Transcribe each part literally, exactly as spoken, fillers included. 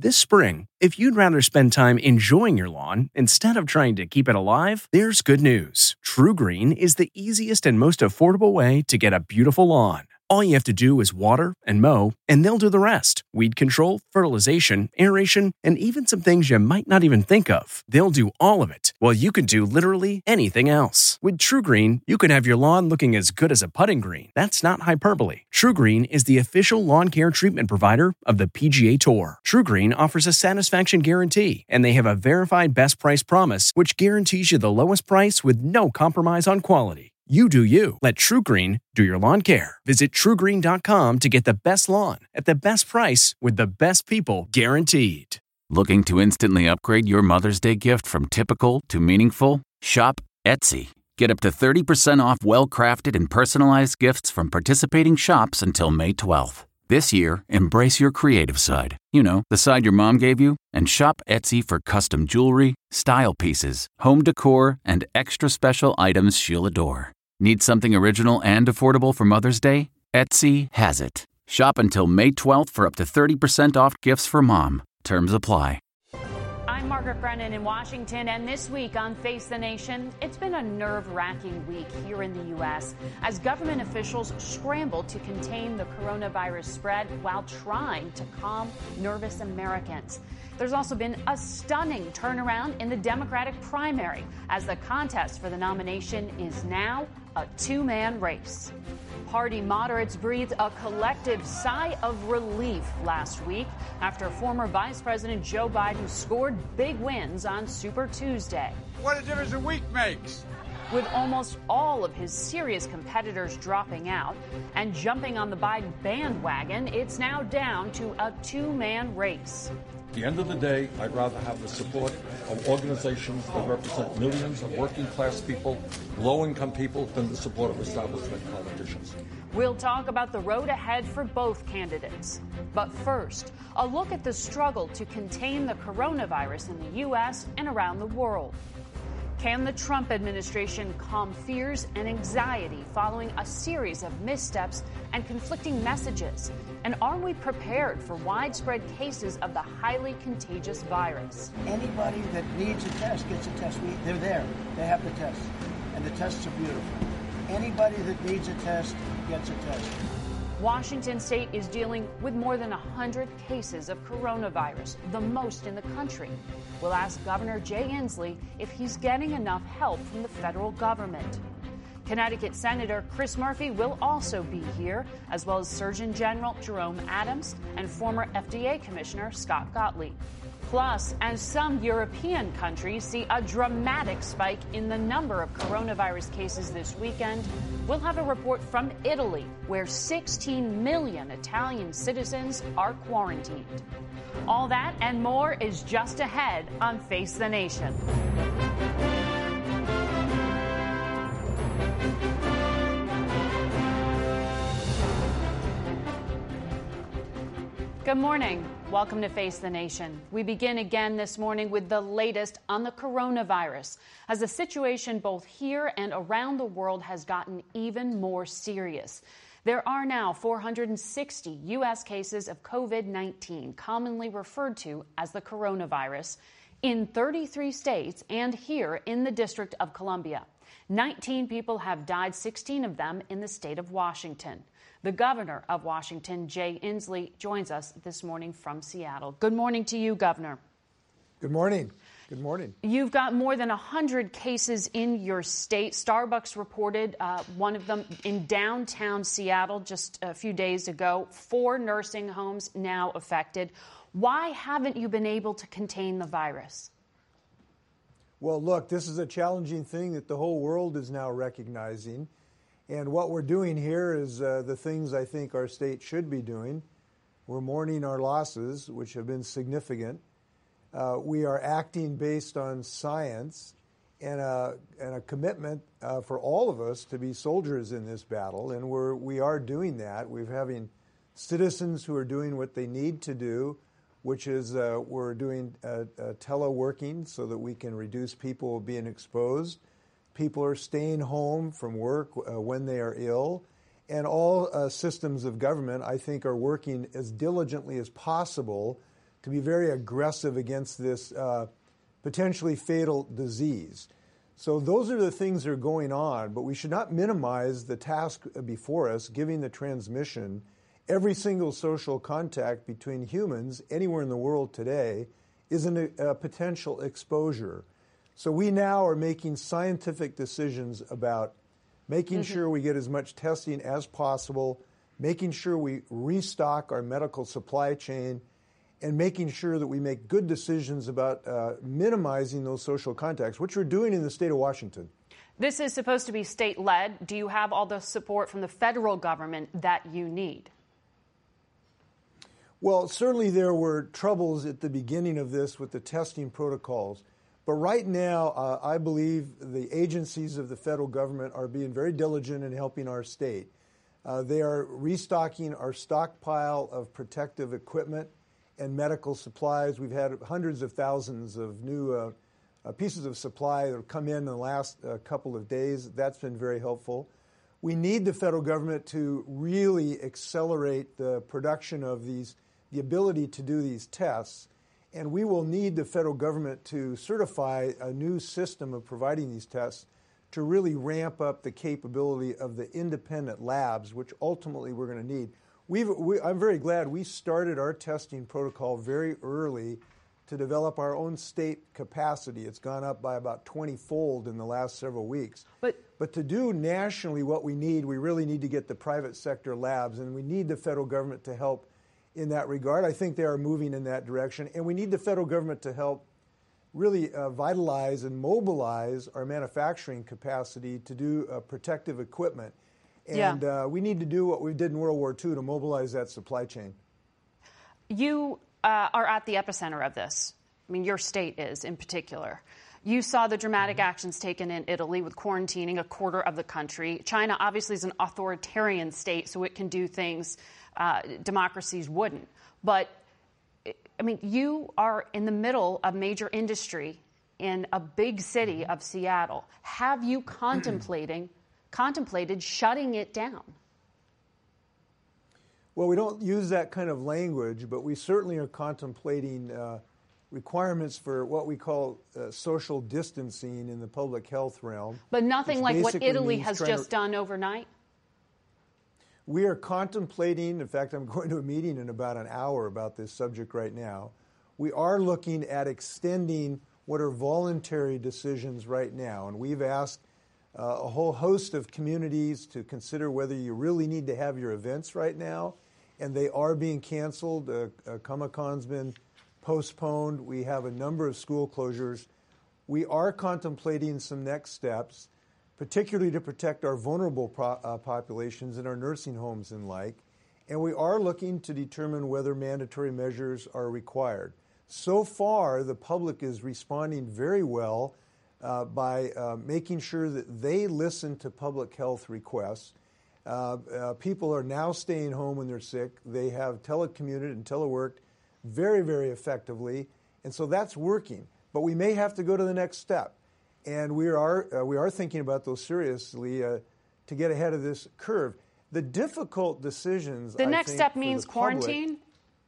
This spring, if you'd rather spend time enjoying your lawn instead of trying to keep it alive, there's good news. TruGreen is the easiest and most affordable way to get a beautiful lawn. All you have to do is water and mow, and they'll do the rest. Weed control, fertilization, aeration, and even some things you might not even think of. They'll do all of it, while you can do literally anything else. With TruGreen, you can have your lawn looking as good as a putting green. That's not hyperbole. TruGreen is the official lawn care treatment provider of the P G A Tour. TruGreen offers a satisfaction guarantee, and they have a verified best price promise, which guarantees you the lowest price with no compromise on quality. You do you. Let TruGreen do your lawn care. Visit True Green dot com to get the best lawn at the best price with the best people guaranteed. Looking to instantly upgrade your Mother's Day gift from typical to meaningful? Shop Etsy. Get up to thirty percent off well-crafted and personalized gifts from participating shops until May twelfth. This year, embrace your creative side. You know, the side your mom gave you. And shop Etsy for custom jewelry, style pieces, home decor, and extra special items she'll adore. Need something original and affordable for Mother's Day? Etsy has it. Shop until May twelfth for up to thirty percent off gifts for mom. Terms apply. I'm Margaret Brennan in Washington, and this week on Face the Nation, it's been a nerve-wracking week here in the U S as government officials scramble to contain the coronavirus spread while trying to calm nervous Americans. There's also been a stunning turnaround in the Democratic primary as the contest for the nomination is now a two-man race. Party moderates breathed a collective sigh of relief last week after former Vice President Joe Biden scored big wins on Super Tuesday. What a difference a week makes. With almost all of his serious competitors dropping out and jumping on the Biden bandwagon, it's now down to a two-man race. At the end of the day, I'd rather have the support of organizations that represent millions of working-class people, low-income people, than the support of establishment politicians. We'll talk about the road ahead for both candidates. But first, a look at the struggle to contain the coronavirus in the U S and around the world. Can the Trump administration calm fears and anxiety following a series of missteps and conflicting messages? And are we prepared for widespread cases of the highly contagious virus? Anybody that needs a test gets a test. We, they're there. They have the tests. And the tests are beautiful. Anybody that needs a test gets a test. Washington state is dealing with more than one hundred cases of coronavirus, the most in the country. We'll ask Governor Jay Inslee if he's getting enough help from the federal government. Connecticut Senator Chris Murphy will also be here, as well as Surgeon General Jerome Adams and former F D A Commissioner Scott Gottlieb. Plus, as some European countries see a dramatic spike in the number of coronavirus cases this weekend, we'll have a report from Italy, where sixteen million Italian citizens are quarantined. All that and more is just ahead on Face the Nation. Good morning. Welcome to Face the Nation. We begin again this morning with the latest on the coronavirus, as the situation both here and around the world has gotten even more serious. There are now four hundred sixty U S cases of COVID nineteen, commonly referred to as the coronavirus, in thirty-three states and here in the District of Columbia. nineteen people have died, sixteen of them in the state of Washington. The governor of Washington, Jay Inslee, joins us this morning from Seattle. Good morning to you, Governor. Good morning. Good morning. You've got more than one hundred cases in your state. Starbucks reported uh, one of them in downtown Seattle just a few days ago. Four nursing homes now affected. Why haven't you been able to contain the virus? Well, look, this is a challenging thing that the whole world is now recognizing. And what we're doing here is uh, the things I think our state should be doing. We're mourning our losses, which have been significant. Uh, we are acting based on science and a, and a commitment uh, for all of us to be soldiers in this battle. And we're, we are doing that. We're having citizens who are doing what they need to do, which is uh, we're doing uh, uh, teleworking so that we can reduce people being exposed. People are staying home from work uh, when they are ill. And all uh, systems of government, I think, are working as diligently as possible to be very aggressive against this uh, potentially fatal disease. So those are the things that are going on, but we should not minimize the task before us, giving the transmission. Every single social contact between humans anywhere in the world today is an, a potential exposure. So we now are making scientific decisions about making mm-hmm. sure we get as much testing as possible, making sure we restock our medical supply chain, and making sure that we make good decisions about uh, minimizing those social contacts, which we're doing in the state of Washington. This is supposed to be state-led. Do you have all the support from the federal government that you need? Well, certainly there were troubles at the beginning of this with the testing protocols. But right now, uh, I believe the agencies of the federal government are being very diligent in helping our state. Uh, they are restocking our stockpile of protective equipment and medical supplies. We've had hundreds of thousands of new uh, uh, pieces of supply that have come in in the last uh, couple of days. That's been very helpful. We need the federal government to really accelerate the production of these, the ability to do these tests. And we will need the federal government to certify a new system of providing these tests to really ramp up the capability of the independent labs, which ultimately we're going to need. We've, we, I'm very glad we started our testing protocol very early to develop our own state capacity. It's gone up by about twenty-fold in the last several weeks. But, but to do nationally what we need, we really need to get the private sector labs, and we need the federal government to help in that regard. I think they are moving in that direction, and we need the federal government to help really uh, vitalize and mobilize our manufacturing capacity to do uh, protective equipment. And yeah. uh, we need to do what we did in World War Two to mobilize that supply chain. You uh, are at the epicenter of this. I mean, your state is in particular. You saw the dramatic mm-hmm. actions taken in Italy with quarantining a quarter of the country. China obviously is an authoritarian state, so it can do things uh, democracies wouldn't. But, I mean, you are in the middle of major industry in a big city of Seattle. Have you contemplating contemplated shutting it down? Well, we don't use that kind of language, but we certainly are contemplating uh, requirements for what we call uh, social distancing in the public health realm. But nothing like what Italy has just to... done overnight? We are contemplating, in fact, I'm going to a meeting in about an hour about this subject right now. We are looking at extending what are voluntary decisions right now, and we've asked Uh, a whole host of communities to consider whether you really need to have your events right now, and they are being canceled. Uh, uh, Comic-Con's been postponed. We have a number of school closures. We are contemplating some next steps, particularly to protect our vulnerable pro- uh, populations in our nursing homes and like, and we are looking to determine whether mandatory measures are required. So far, the public is responding very well Uh, by uh, making sure that they listen to public health requests. Uh, uh, people are now staying home when they're sick. They have telecommuted and teleworked very, very effectively, and so that's working. But we may have to go to the next step, and we are uh, we are thinking about those seriously uh, to get ahead of this curve. The difficult decisions. The I next think, step means quarantine? Public,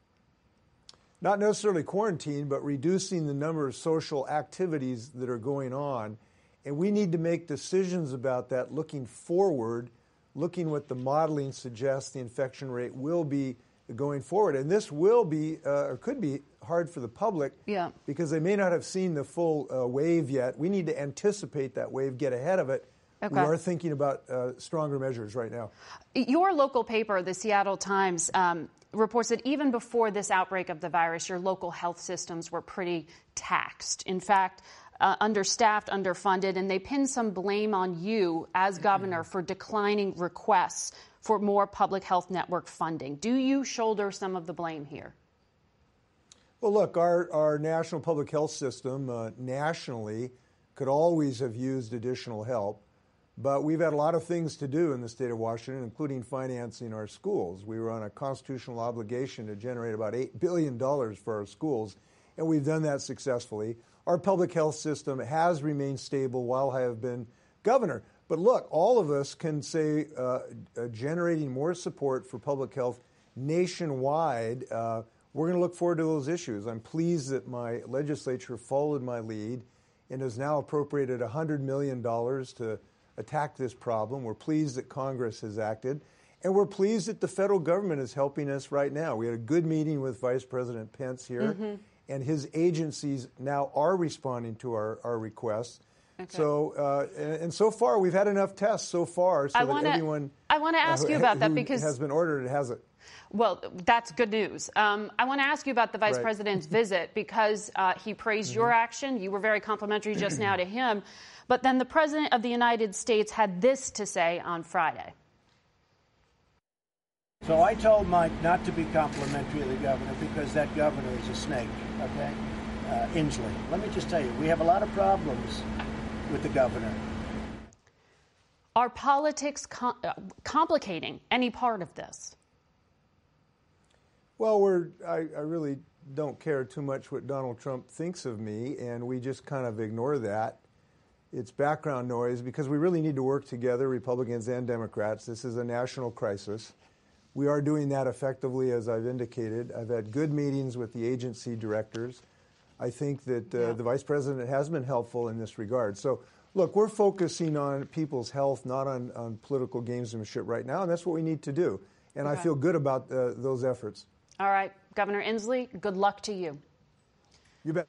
not necessarily quarantine, but reducing the number of social activities that are going on. And we need to make decisions about that looking forward, looking what the modeling suggests the infection rate will be going forward. And this will be, uh, or could be, hard for the public yeah. because they may not have seen the full uh, wave yet. We need to anticipate that wave, get ahead of it. Okay. We are thinking about uh, stronger measures right now. Your local paper, the Seattle Times, um, reports that even before this outbreak of the virus, your local health systems were pretty taxed. In fact, uh, understaffed, underfunded, and they pin some blame on you as governor for declining requests for more public health network funding. Do you shoulder some of the blame here? Well, look, our, our national public health system uh, nationally could always have used additional help. But we've had a lot of things to do in the state of Washington, including financing our schools. We were on a constitutional obligation to generate about eight billion dollars for our schools, and we've done that successfully. Our public health system has remained stable while I have been governor. But look, all of us can say uh, uh, generating more support for public health nationwide uh, we're going to look forward to those issues. I'm pleased that my legislature followed my lead and has now appropriated one hundred million dollars to attack this problem. We're pleased that Congress has acted, and we're pleased that the federal government is helping us right now. We had a good meeting with Vice President Pence here, mm-hmm. and his agencies now are responding to our, our requests. Okay. So, uh, and, and so far, we've had enough tests so far so I wanna, that everyone I want to ask uh, you about who that because has been ordered, it has it. Well, that's good news. Um, I want to ask you about the Vice right. President's visit because uh, he praised mm-hmm. your action. You were very complimentary just now to him. But then the President of the United States had this to say on Friday. So I told Mike not to be complimentary of the governor because that governor is a snake, okay? Uh, Inslee. Let me just tell you, we have a lot of problems with the governor. Are politics com- uh, complicating any part of this? Well, we're, I, I really don't care too much what Donald Trump thinks of me, and we just kind of ignore that. It's background noise because we really need to work together, Republicans and Democrats. This is a national crisis. We are doing that effectively, as I've indicated. I've had good meetings with the agency directors. I think that uh, yeah. the Vice President has been helpful in this regard. So, look, we're focusing on people's health, not on, on political gamesmanship right now, and that's what we need to do. And okay. I feel good about uh, those efforts. All right. Governor Inslee, good luck to you. You bet.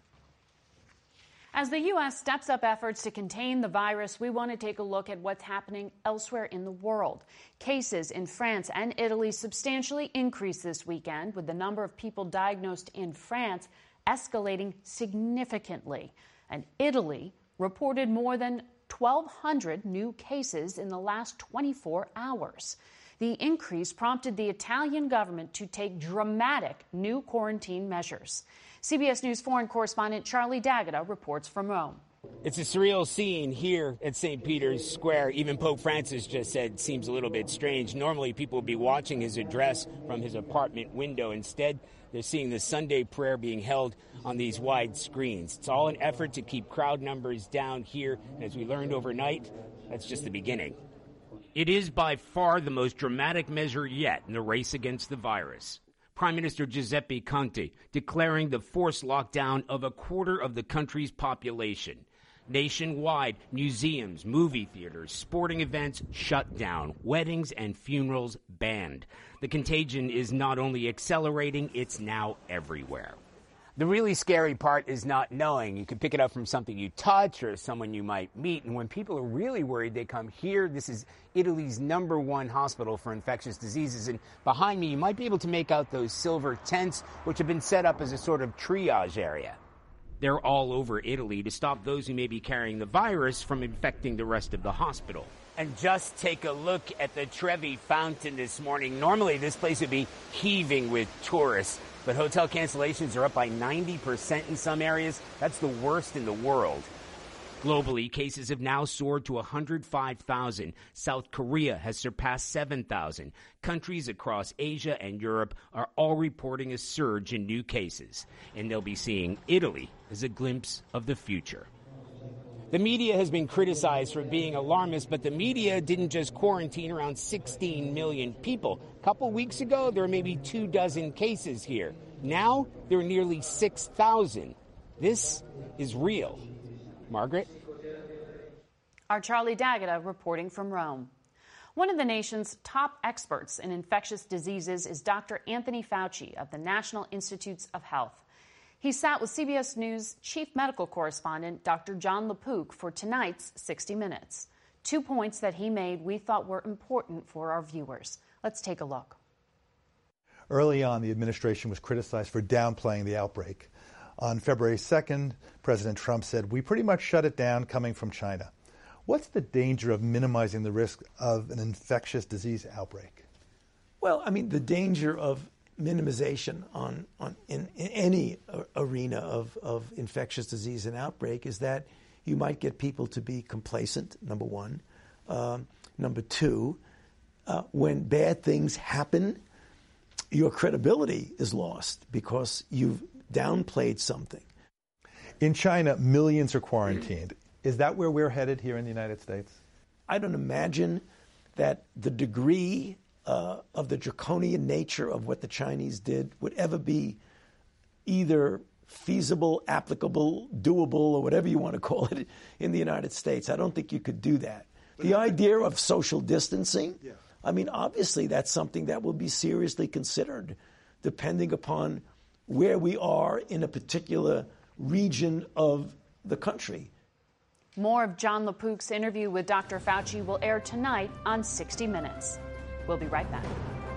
As the U S steps up efforts to contain the virus, we want to take a look at what's happening elsewhere in the world. Cases in France and Italy substantially increased this weekend, with the number of people diagnosed in France escalating significantly. And Italy reported more than twelve hundred new cases in the last twenty-four hours. The increase prompted the Italian government to take dramatic new quarantine measures. C B S News foreign correspondent Charlie D'Agata reports from Rome. It's a surreal scene here at Saint Peter's Square. Even Pope Francis just said seems a little bit strange. Normally, people would be watching his address from his apartment window. Instead, they're seeing the Sunday prayer being held on these wide screens. It's all an effort to keep crowd numbers down here. And as we learned overnight, that's just the beginning. It is by far the most dramatic measure yet in the race against the virus. Prime Minister Giuseppe Conte declaring the forced lockdown of a quarter of the country's population. Nationwide, museums, movie theaters, sporting events shut down, weddings and funerals banned. The contagion is not only accelerating, it's now everywhere. The really scary part is not knowing. You can pick it up from something you touch or someone you might meet. And when people are really worried, they come here. This is Italy's number one hospital for infectious diseases. And behind me, you might be able to make out those silver tents, which have been set up as a sort of triage area. They're all over Italy to stop those who may be carrying the virus from infecting the rest of the hospital. And just take a look at the Trevi Fountain this morning. Normally, this place would be heaving with tourists. But hotel cancellations are up by ninety percent in some areas. That's the worst in the world. Globally, cases have now soared to one hundred five thousand. South Korea has surpassed seven thousand. Countries across Asia and Europe are all reporting a surge in new cases. And they'll be seeing Italy as a glimpse of the future. The media has been criticized for being alarmist, but the media didn't just quarantine around sixteen million people. A couple weeks ago, there were maybe two dozen cases here. Now, there are nearly six thousand. This is real. Margaret? Our Charlie D'Agata reporting from Rome. One of the nation's top experts in infectious diseases is Doctor Anthony Fauci of the National Institutes of Health. He sat with C B S News chief medical correspondent Doctor Jon LaPook for tonight's sixty minutes. Two points that he made we thought were important for our viewers. Let's take a look. Early on, the administration was criticized for downplaying the outbreak. On February second, President Trump said, "We pretty much shut it down coming from China." What's the danger of minimizing the risk of an infectious disease outbreak? Well, I mean, the danger of minimization on, on in, in any arena of, of infectious disease and outbreak is that you might get people to be complacent, number one. Um, number two, uh, when bad things happen, your credibility is lost because you've downplayed something. In China, millions are quarantined. Is that where we're headed here in the United States? I don't imagine that the degree uh, of the draconian nature of what the Chinese did would ever be either feasible, applicable, doable, or whatever you want to call it in the United States. I don't think you could do that. But the idea of social distancing, yeah. I mean, obviously that's something that will be seriously considered depending upon where we are in a particular region of the country. More of John LaPook's interview with Doctor Fauci will air tonight on sixty minutes. We'll be right back.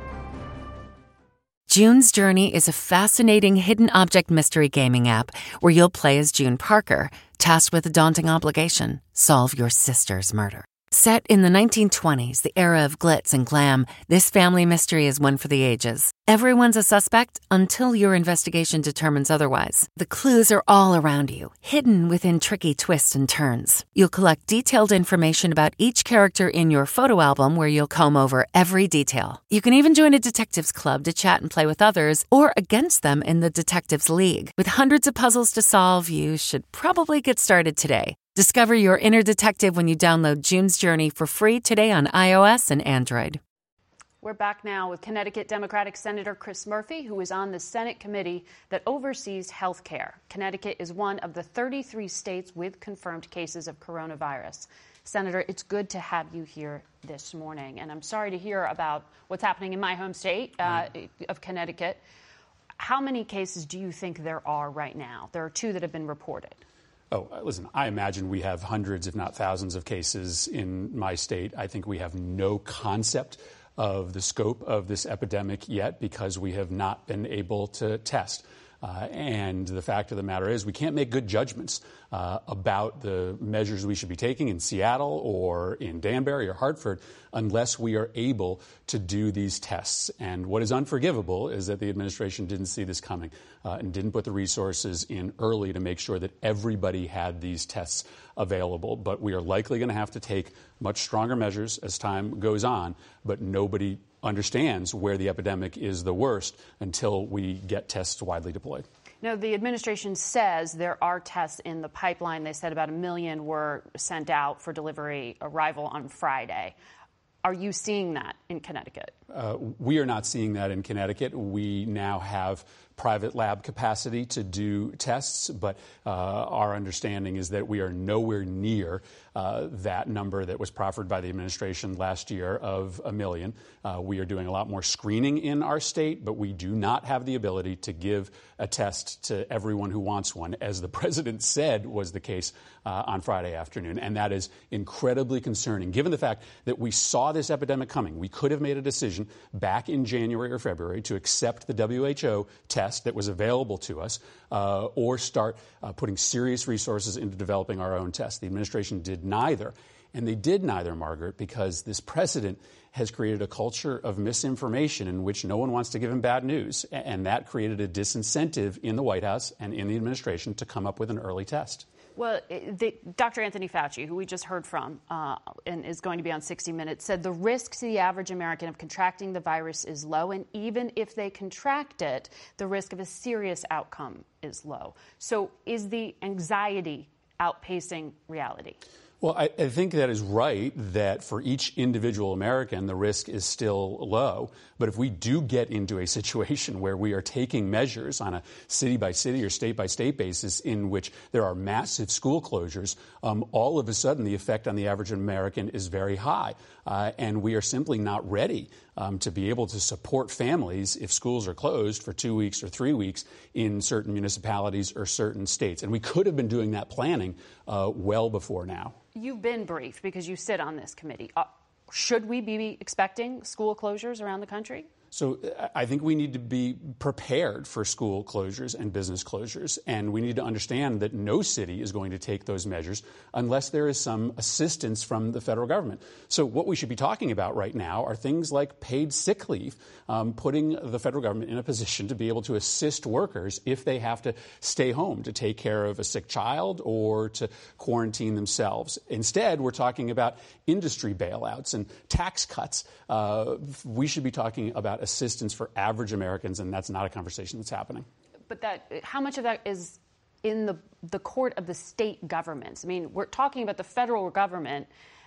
June's Journey is a fascinating hidden object mystery gaming app where you'll play as June Parker, tasked with a daunting obligation: solve your sister's murder. Set in the nineteen twenties, the era of glitz and glam, this family mystery is one for the ages. Everyone's a suspect until your investigation determines otherwise. The clues are all around you, hidden within tricky twists and turns. You'll collect detailed information about each character in your photo album where you'll comb over every detail. You can even join a detectives club to chat and play with others or against them in the Detectives League. With hundreds of puzzles to solve, you should probably get started today. Discover your inner detective when you download June's Journey for free today on iOS and Android. We're back now with Connecticut Democratic Senator Chris Murphy, who is on the Senate committee that oversees health care. Connecticut is one of the thirty-three states with confirmed cases of coronavirus. Senator, it's good to have you here this morning. And I'm sorry to hear about what's happening in my home state uh, of Connecticut. How many cases do you think there are right now? There are two that have been reported. Oh, listen, I imagine we have hundreds, if not thousands, of cases in my state. I think we have no concept of the scope of this epidemic yet because we have not been able to test. Uh, and the fact of the matter is we can't make good judgments uh, about the measures we should be taking in Seattle or in Danbury or Hartford unless we are able to do these tests. And what is unforgivable is that the administration didn't see this coming uh, and didn't put the resources in early to make sure that everybody had these tests available. But we are likely going to have to take much stronger measures as time goes on, but nobody understands where the epidemic is the worst until we get tests widely deployed. No, the administration says there are tests in the pipeline. They said about a million were sent out for delivery arrival on Friday. Are you seeing that in Connecticut? Uh, we are not seeing that in Connecticut. We now have private lab capacity to do tests, but uh, our understanding is that we are nowhere near uh, that number that was proffered by the administration last year of a million. Uh, we are doing a lot more screening in our state, but we do not have the ability to give a test to everyone who wants one, as the president said was the case uh, on Friday afternoon. And that is incredibly concerning, given the fact that we saw this epidemic coming. We could have made a decision back in January or February to accept the W H O test that was available to us, uh, or start uh, putting serious resources into developing our own test. The administration did neither. And they did neither, Margaret, because this president has created a culture of misinformation in which no one wants to give him bad news. And that created a disincentive in the White House and in the administration to come up with an early test. Well, the, Doctor Anthony Fauci, who we just heard from uh, and is going to be on sixty minutes, said the risk to the average American of contracting the virus is low, and even if they contract it, the risk of a serious outcome is low. So is the anxiety outpacing reality? Well, I, I think that is right, that for each individual American, the risk is still low. But if we do get into a situation where we are taking measures on a city-by-city or state-by-state basis in which there are massive school closures, um, all of a sudden the effect on the average American is very high. Uh, and we are simply not ready um, to be able to support families if schools are closed for two weeks or three weeks in certain municipalities or certain states. And we could have been doing that planning uh, well before now. You've been briefed because you sit on this committee. Uh, should we be expecting school closures around the country? So I think we need to be prepared for school closures and business closures, and we need to understand that no city is going to take those measures unless there is some assistance from the federal government. So what we should be talking about right now are things like paid sick leave, um, putting the federal government in a position to be able to assist workers if they have to stay home to take care of a sick child or to quarantine themselves. Instead, we're talking about industry bailouts and tax cuts. Uh, we should be talking about assistance for average Americans, and that's not a conversation that's happening. But that, how much of that is in the the court of the state governments? I mean, we're talking about the federal government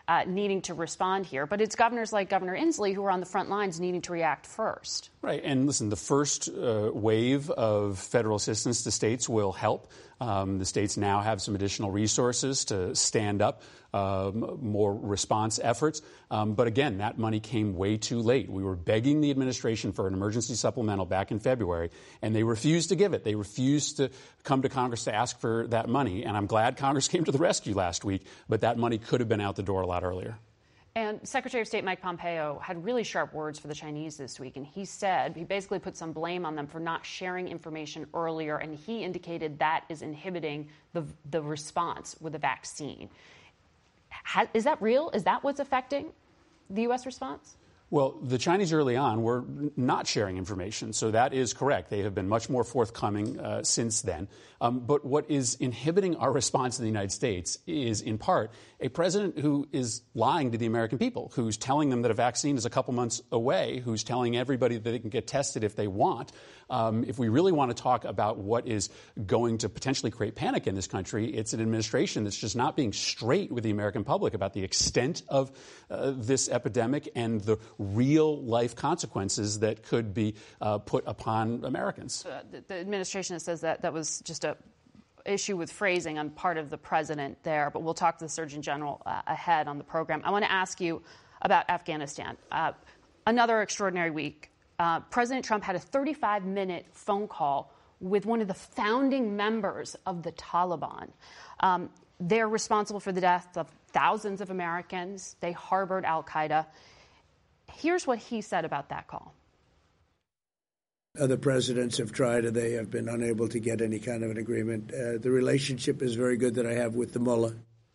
uh, needing to respond here. But it's governors like Governor Inslee who are on the front lines needing to react first. Right. And listen, the first uh, wave of federal assistance to states will help. Um, the states now have some additional resources to stand up um, more response efforts. Um, but again, that money came way too late. We were begging the administration for an emergency supplemental back in February, and they refused to give it. They refused to come to Congress to ask for that money. And I'm glad Congress came to the rescue last week, but that money could have been out the door a lot earlier. And Secretary of State Mike Pompeo had really sharp words for the Chinese this week. And he said, he basically put some blame on them for not sharing information earlier. And he indicated that is inhibiting the, the response with the vaccine. Ha, is that real? Is that what's affecting the U S response? Well, the Chinese early on were not sharing information, so that is correct. They have been much more forthcoming uh, since then. Um, but what is inhibiting our response in the United States is, in part, a president who is lying to the American people, who's telling them that a vaccine is a couple months away, who's telling everybody that they can get tested if they want. Um, if we really want to talk about what is going to potentially create panic in this country, it's an administration that's just not being straight with the American public about the extent of uh, this epidemic and the real-life consequences that could be uh, put upon Americans. Uh, the, the administration says that that was just a issue with phrasing on part of the president there, but we'll talk to the Surgeon General uh, ahead on the program. I want to ask you about Afghanistan. Uh, another extraordinary week. Uh, President Trump had a thirty-five minute phone call with one of the founding members of the Taliban. Um, they're responsible for the death of thousands of Americans. They harbored al-Qaeda. Here's what he said about that call. Other presidents have tried and they have been unable to get any kind of an agreement. Uh, the relationship is very good that I have with the mullah.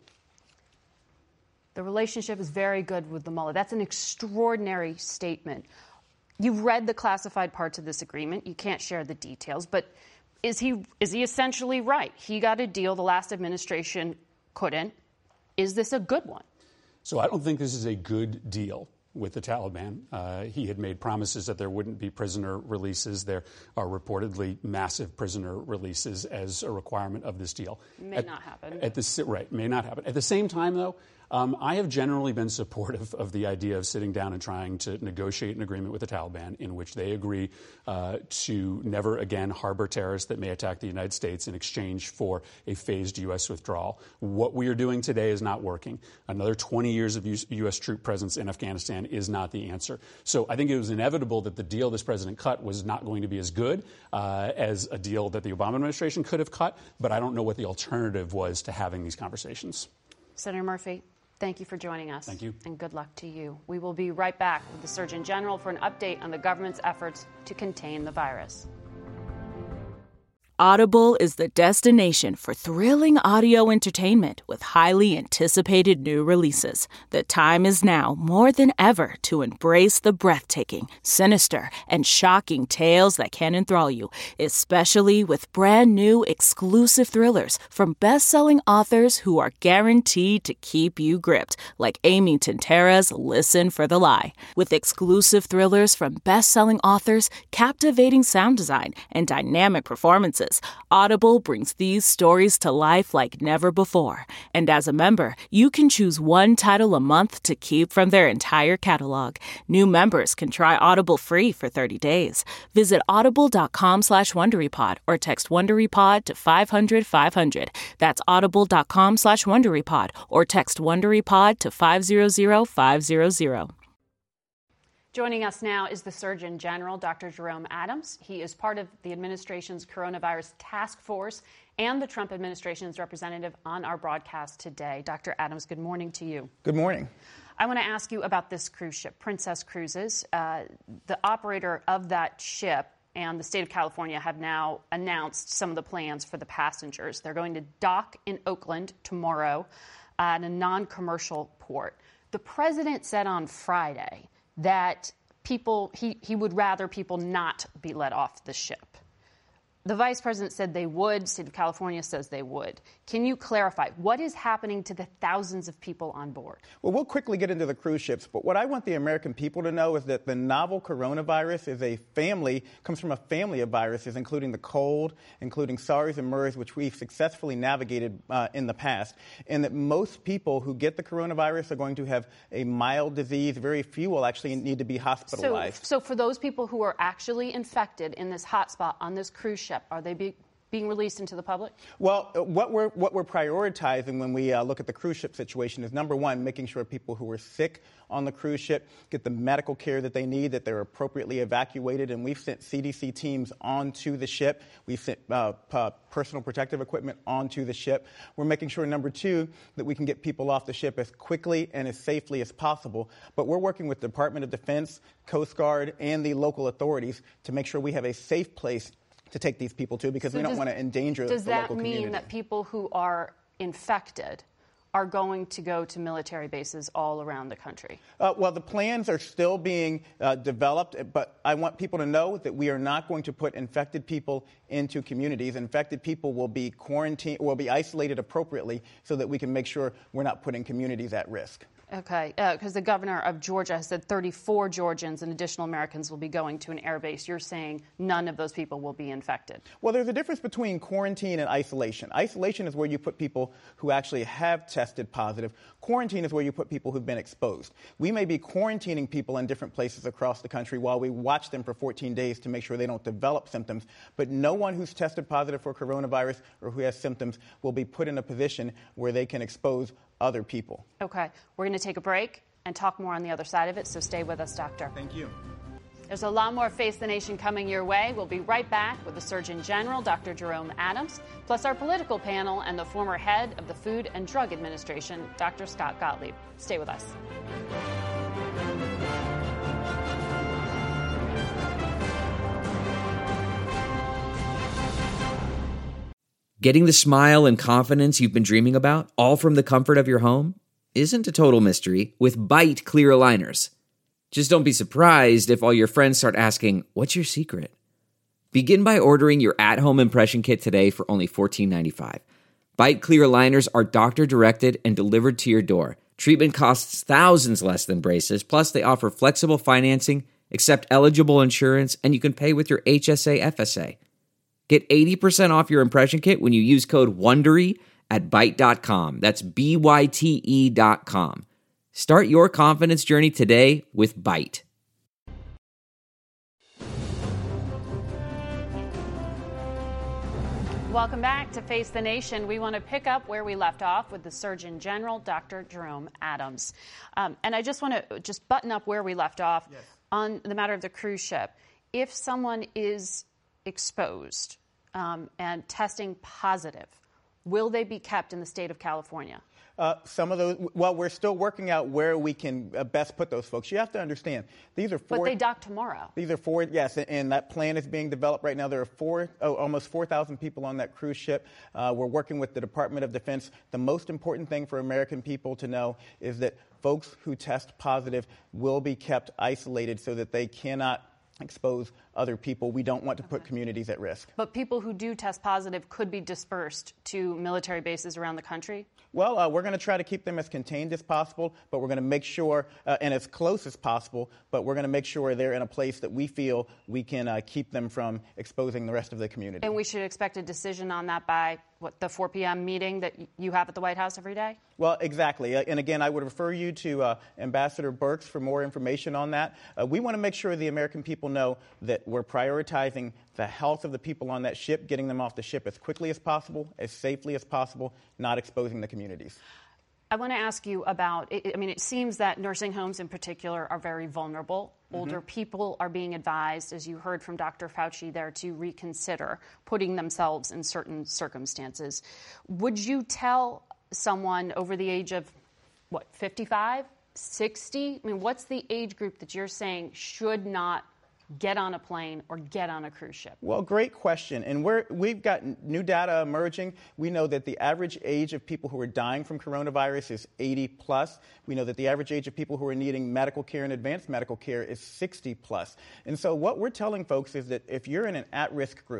The relationship is very good with the mullah. That's an extraordinary statement. You've read the classified parts of this agreement. You can't share the details. But is he is he essentially right? He got a deal the last administration couldn't. Is this a good one? So I don't think this is a good deal with the Taliban. Uh, he had made promises that there wouldn't be prisoner releases. There are reportedly massive prisoner releases as a requirement of this deal. May at, not happen. At the, right, may not happen. At the same time, though, Um, I have generally been supportive of the idea of sitting down and trying to negotiate an agreement with the Taliban in which they agree uh, to never again harbor terrorists that may attack the United States in exchange for a phased U S withdrawal. What we are doing today is not working. Another twenty years of U S troop presence in Afghanistan is not the answer. So I think it was inevitable that the deal this president cut was not going to be as good uh, as a deal that the Obama administration could have cut, but I don't know what the alternative was to having these conversations. Senator Murphy, thank you for joining us. Thank you. And good luck to you. We will be right back with the Surgeon General for an update on the government's efforts to contain the virus. Audible is the destination for thrilling audio entertainment with highly anticipated new releases. The time is now more than ever to embrace the breathtaking, sinister, and shocking tales that can enthrall you, especially with brand new exclusive thrillers from best-selling authors who are guaranteed to keep you gripped, like Amy Tintera's Listen for the Lie. With exclusive thrillers from best-selling authors, captivating sound design, and dynamic performances, Audible brings these stories to life like never before. And as a member, you can choose one title a month to keep from their entire catalog. New members can try Audible free for thirty days. Visit audible.com slash WonderyPod or text WonderyPod to five hundred five hundred. That's audible.com slash WonderyPod or text WonderyPod to five hundred five hundred. Joining us now is the Surgeon General, Doctor Jerome Adams. He is part of the administration's coronavirus task force and the Trump administration's representative on our broadcast today. Doctor Adams, good morning to you. Good morning. I want to ask you about this cruise ship, Princess Cruises. Uh, the operator of that ship and the state of California have now announced some of the plans for the passengers. They're going to dock in Oakland tomorrow at a non-commercial port. The president said on Friday that. that people, he, he would rather people not be let off the ship. The vice president said they would. State of California says they would. Can you clarify what is happening to the thousands of people on board? Well, we'll quickly get into the cruise ships, but what I want the American people to know is that the novel coronavirus is a family, comes from a family of viruses, including the cold, including SARS and MERS, which we've successfully navigated uh, in the past, and that most people who get the coronavirus are going to have a mild disease. Very few will actually need to be hospitalized. So, so for those people who are actually infected in this hotspot on this cruise ship, are they be, being released into the public? Well, what we're what we're prioritizing when we uh, look at the cruise ship situation is, number one, making sure people who are sick on the cruise ship get the medical care that they need, that they're appropriately evacuated. And we've sent C D C teams onto the ship. We've sent uh, p- personal protective equipment onto the ship. We're making sure, number two, that we can get people off the ship as quickly and as safely as possible. But we're working with the Department of Defense, Coast Guard, and the local authorities to make sure we have a safe place to take these people to, because so we don't does, want to endanger the local community. Does that community. mean that people who are infected are going to go to military bases all around the country? Uh, well, the plans are still being uh, developed, but I want people to know that we are not going to put infected people into communities. Infected people will be quarantined, will be isolated appropriately so that we can make sure we're not putting communities at risk. Okay, because uh, the governor of Georgia has said thirty-four Georgians and additional Americans will be going to an air base. You're saying none of those people will be infected. Well, there's a difference between quarantine and isolation. Isolation is where you put people who actually have tested positive. Quarantine is where you put people who've been exposed. We may be quarantining people in different places across the country while we watch them for fourteen days to make sure they don't develop symptoms. But no one who's tested positive for coronavirus or who has symptoms will be put in a position where they can expose other people. Okay, we're going to take a break and talk more on the other side of it, so stay with us, Doctor. Thank you. There's a lot more Face the Nation coming your way. We'll be right back with the Surgeon General, Doctor Jerome Adams, plus our political panel and the former head of the Food and Drug Administration, Doctor Scott Gottlieb. Stay with us. Getting the smile and confidence you've been dreaming about, all from the comfort of your home, isn't a total mystery with Byte clear aligners. Just don't be surprised if all your friends start asking, "What's your secret?" Begin by ordering your at-home impression kit today for only fourteen ninety-five. Byte clear aligners are doctor-directed and delivered to your door. Treatment costs thousands less than braces, plus they offer flexible financing, accept eligible insurance, and you can pay with your H S A F S A. Get eighty percent off your impression kit when you use code WONDERY at byte dot com. That's B Y T E dot com. Start your confidence journey today with Byte. Welcome back to Face the Nation. We want to pick up where we left off with the Surgeon General, Doctor Jerome Adams. Um, and I just want to just button up where we left off yes. on the matter of the cruise ship. If someone is exposed um, and testing positive, will they be kept in the state of California? Uh, some of those, well, we're still working out where we can uh, best put those folks. You have to understand, these are four. But they dock tomorrow. These are four, yes, and that plan is being developed right now. There are four, oh, almost four thousand people on that cruise ship. Uh, we're working with the Department of Defense. The most important thing for American people to know is that folks who test positive will be kept isolated so that they cannot expose other people. We don't want to put okay. communities at risk. But people who do test positive could be dispersed to military bases around the country? Well, uh, we're going to try to keep them as contained as possible, but we're going to make sure, uh, and as close as possible, but we're going to make sure they're in a place that we feel we can uh, keep them from exposing the rest of the community. And we should expect a decision on that by, what, the four p.m. meeting that you have at the White House every day? Well, exactly. Uh, and again, I would refer you to uh, Ambassador Birx for more information on that. Uh, we want to make sure the American people know that we're prioritizing the health of the people on that ship, getting them off the ship as quickly as possible, as safely as possible, not exposing the communities. I want to ask you about, I mean, it seems that nursing homes in particular are very vulnerable. Mm-hmm. Older people are being advised, as you heard from Doctor Fauci there, to reconsider putting themselves in certain circumstances. Would you tell someone over the age of, what, fifty-five, sixty? I mean, what's the age group that you're saying should not get on a plane or get on a cruise ship? Well, great question. And we're, we've got new data emerging. We know that the average age of people who are dying from coronavirus is eighty plus. We know that the average age of people who are needing medical care and advanced medical care is sixty plus. And so what we're telling folks is that if you're in an at-risk group,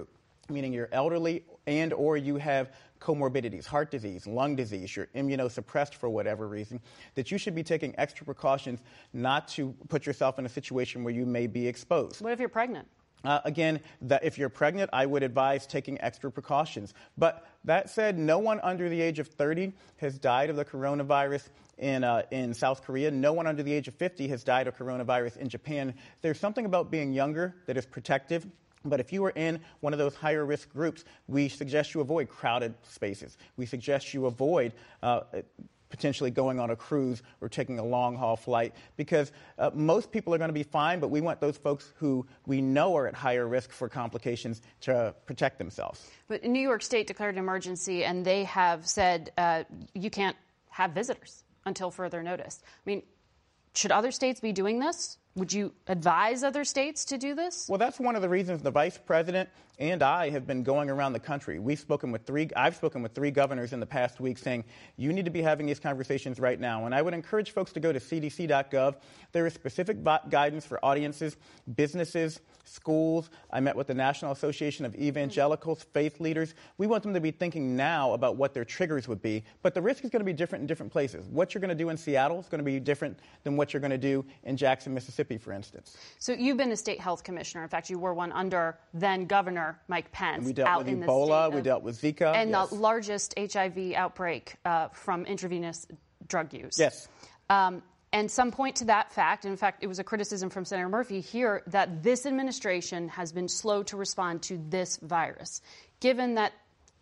meaning you're elderly and or you have comorbidities, heart disease, lung disease, you're immunosuppressed for whatever reason, that you should be taking extra precautions not to put yourself in a situation where you may be exposed. What if you're pregnant? Uh, again, that if you're pregnant, I would advise taking extra precautions. But that said, no one under the age of thirty has died of the coronavirus in uh, in South Korea. No one under the age of fifty has died of coronavirus in Japan. There's something about being younger that is protective. But if you are in one of those higher risk groups, we suggest you avoid crowded spaces. We suggest you avoid uh, potentially going on a cruise or taking a long haul flight, because uh, most people are going to be fine, but we want those folks who we know are at higher risk for complications to protect themselves. But New York State declared an emergency, and they have said uh, you can't have visitors until further notice. I mean, should other states be doing this? Would you advise other states to do this? Well, that's one of the reasons the vice president and I have been going around the country. We've spoken with three, I've spoken with three governors in the past week saying, you need to be having these conversations right now. And I would encourage folks to go to C D C dot gov. There is specific guidance for audiences, businesses, schools. I met with the National Association of Evangelicals, faith leaders. We want them to be thinking now about what their triggers would be. But the risk is going to be different in different places. What you're going to do in Seattle is going to be different than what you're going to do in Jackson, Mississippi, for instance. So you've been a state health commissioner. In fact, you were one under then Governor Mike Pence. And we dealt out with in Ebola, the we dealt with Zika. And yes. the largest H I V outbreak uh, from intravenous drug use. Yes. Um, and some point to that fact. In fact, it was a criticism from Senator Murphy here that this administration has been slow to respond to this virus. Given that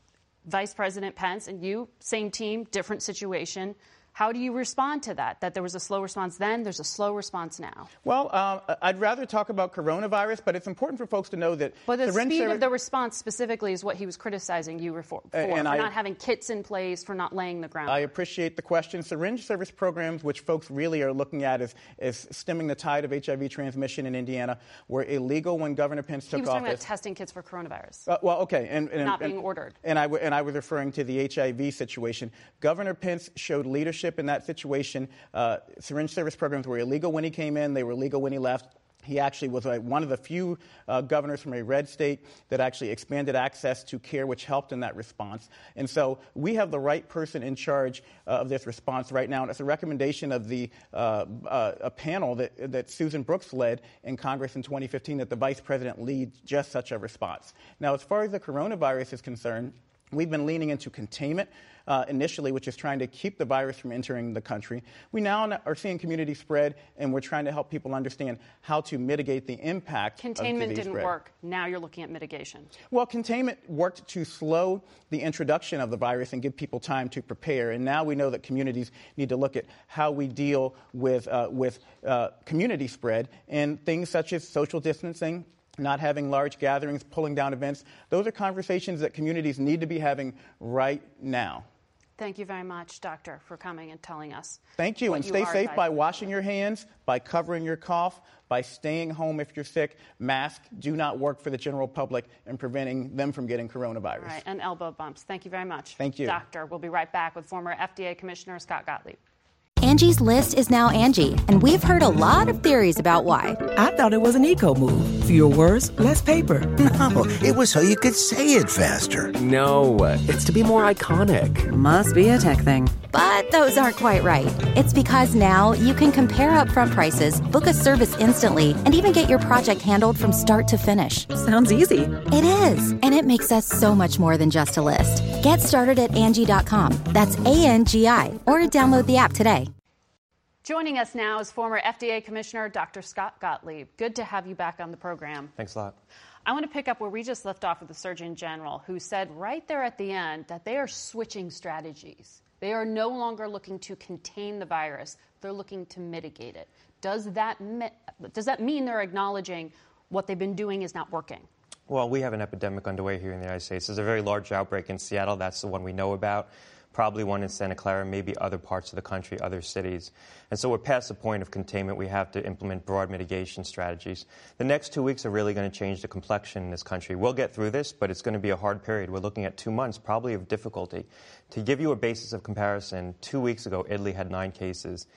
Vice President Pence and you, same team, different situation, how do you respond to that? That there was a slow response then, there's a slow response now? Well, uh, I'd rather talk about coronavirus, but it's important for folks to know that... But the syringe speed service- of the response specifically is what he was criticizing you for, for, And for I- not having kits in place, for not laying the ground. I appreciate the question. Syringe service programs, which folks really are looking at as, as stemming the tide of H I V transmission in Indiana, were illegal when Governor Pence took he was talking office. about testing kits for coronavirus. Uh, well, okay. And, and, not and, being ordered. And I, w- and I was referring to the H I V situation. Governor Pence showed leadership in that situation. Uh, syringe service programs were illegal when he came in. They were legal when he left. He actually was uh, one of the few uh, governors from a red state that actually expanded access to care, which helped in that response. And so we have the right person in charge uh, of this response right now. And it's a recommendation of the uh, uh, a panel that, that Susan Brooks led in Congress in twenty fifteen that the vice president lead just such a response. Now, as far as the coronavirus is concerned, we've been leaning into containment uh, initially, which is trying to keep the virus from entering the country. We now are seeing community spread, and we're trying to help people understand how to mitigate the impact Containment of disease didn't spread. work. Now you're looking at mitigation. Well, containment worked to slow the introduction of the virus and give people time to prepare. And now we know that communities need to look at how we deal with, uh, with uh, community spread and things such as social distancing, not having large gatherings, pulling down events. Those are conversations that communities need to be having right now. Thank you very much, Doctor, for coming and telling us. Thank you, and you stay are safe by advising. washing your hands, by covering your cough, by staying home if you're sick. Masks do not work for the general public in preventing them from getting coronavirus. All right, and elbow bumps. Thank you very much. Thank you. Doctor, we'll be right back with former F D A Commissioner Scott Gottlieb. Angie's List is now Angie, and we've heard a lot of theories about why. I thought it was an eco move. Fewer words, less paper. No, it was so you could say it faster. No, it's to be more iconic. Must be a tech thing. But those aren't quite right. It's because now you can compare upfront prices, book a service instantly, and even get your project handled from start to finish. Sounds easy. It is, and it makes us so much more than just a list. Get started at Angie dot com. That's A N G I, or download the app today. Joining us now is former F D A Commissioner Doctor Scott Gottlieb. Good to have you back on the program. Thanks a lot. I want to pick up where we just left off with the Surgeon General, who said right there at the end that they are switching strategies. They are no longer looking to contain the virus. They're looking to mitigate it. Does that, does that mean they're acknowledging what they've been doing is not working? Well, we have an epidemic underway here in the United States. There's a very large outbreak in Seattle. That's the one we know about. Probably one in Santa Clara, maybe other parts of the country, other cities. And so we're past the point of containment. We have to implement broad mitigation strategies. The next two weeks are really going to change the complexion in this country. We'll get through this, but it's going to be a hard period. We're looking at two months probably of difficulty. To give you a basis of comparison, two weeks ago, Italy had nine cases.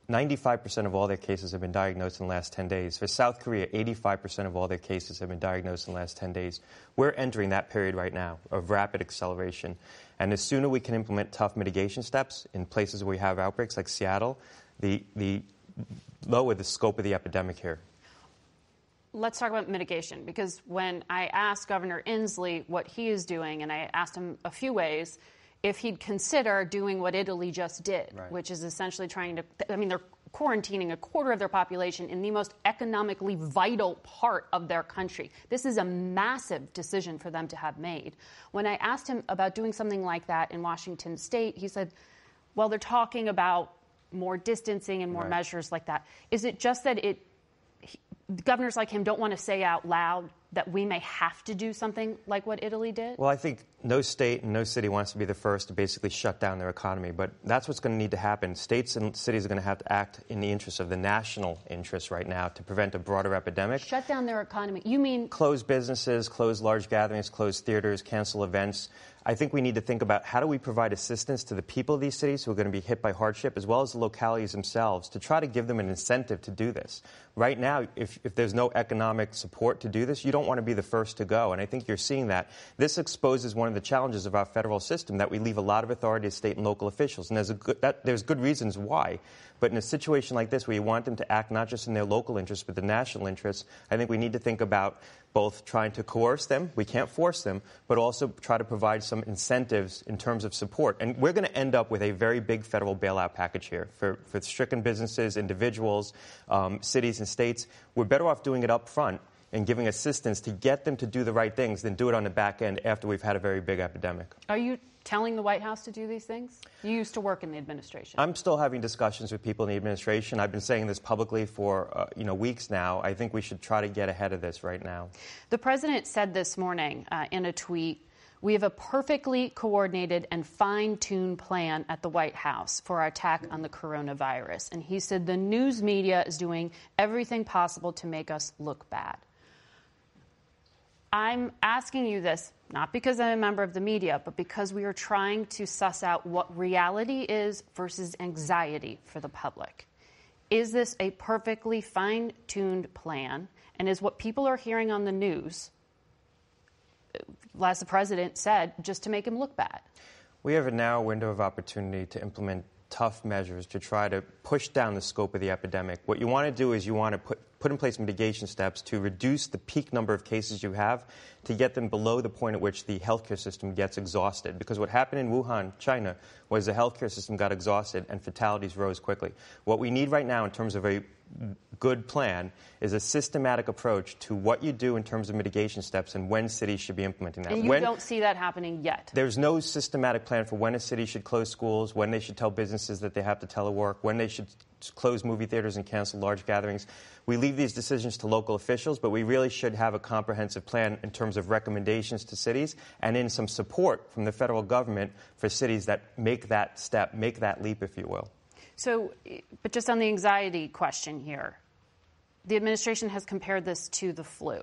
ninety-five percent of all their cases have been diagnosed in the last ten days. For South Korea, eighty-five percent of all their cases have been diagnosed in the last ten days. We're entering that period right now of rapid acceleration. And the sooner we can implement tough mitigation steps in places where we have outbreaks like Seattle, the, the lower the scope of the epidemic here. Let's talk about mitigation, because when I asked Governor Inslee what he is doing, and I asked him a few ways, if he'd consider doing what Italy just did, right, which is essentially trying to, I mean, they're quarantining a quarter of their population in the most economically vital part of their country. This is a massive decision for them to have made. When I asked him about doing something like that in Washington State, he said, well, they're talking about more distancing and more right. measures like that. Is it just that it, he, governors like him don't want to say out loud that we may have to do something like what Italy did? Well, I think no state and no city wants to be the first to basically shut down their economy, but that's what's going to need to happen. States and cities are going to have to act in the interest of the national interest right now to prevent a broader epidemic. Shut down their economy. You mean? Close businesses, close large gatherings, close theaters, cancel events. I think we need to think about how do we provide assistance to the people of these cities who are going to be hit by hardship, as well as the localities themselves, to try to give them an incentive to do this. Right now, if, if there's no economic support to do this, you don't want to be the first to go. And I think you're seeing that. This exposes one of the challenges of our federal system, that we leave a lot of authority to state and local officials. And there's, a good, that, there's good reasons why. But in a situation like this, where you want them to act not just in their local interests, but the national interests, I think we need to think about both trying to coerce them, we can't force them, but also try to provide some incentives in terms of support. And we're going to end up with a very big federal bailout package here for, for stricken businesses, individuals, um, cities and states. We're better off doing it up front and giving assistance to get them to do the right things than do it on the back end after we've had a very big epidemic. Are you telling the White House to do these things? You used to work in the administration. I'm still having discussions with people in the administration. I've been saying this publicly for uh, you know weeks now. I think we should try to get ahead of this right now. The president said this morning uh, in a tweet, "We have a perfectly coordinated and fine-tuned plan at the White House for our attack on the coronavirus." And he said the news media is doing everything possible to make us look bad. I'm asking you this not because I'm a member of the media, but because we are trying to suss out what reality is versus anxiety for the public. Is this a perfectly fine-tuned plan? And is what people are hearing on the news, as the president said, just to make him look bad? We have a narrow window of opportunity to implement tough measures to try to push down the scope of the epidemic. What you want to do is you want to put put in place mitigation steps to reduce the peak number of cases you have, to get them below the point at which the healthcare system gets exhausted. Because what happened in Wuhan, China, was the healthcare system got exhausted and fatalities rose quickly. What we need right now in terms of a good plan is a systematic approach to what you do in terms of mitigation steps and when cities should be implementing that. And you when, don't see that happening yet? There's no systematic plan for when a city should close schools, when they should tell businesses that they have to telework, when they should close movie theaters and cancel large gatherings. We leave these decisions to local officials, but we really should have a comprehensive plan in terms of recommendations to cities and in some support from the federal government for cities that make that step, make that leap, if you will. So, but just on the anxiety question here, the administration has compared this to the flu.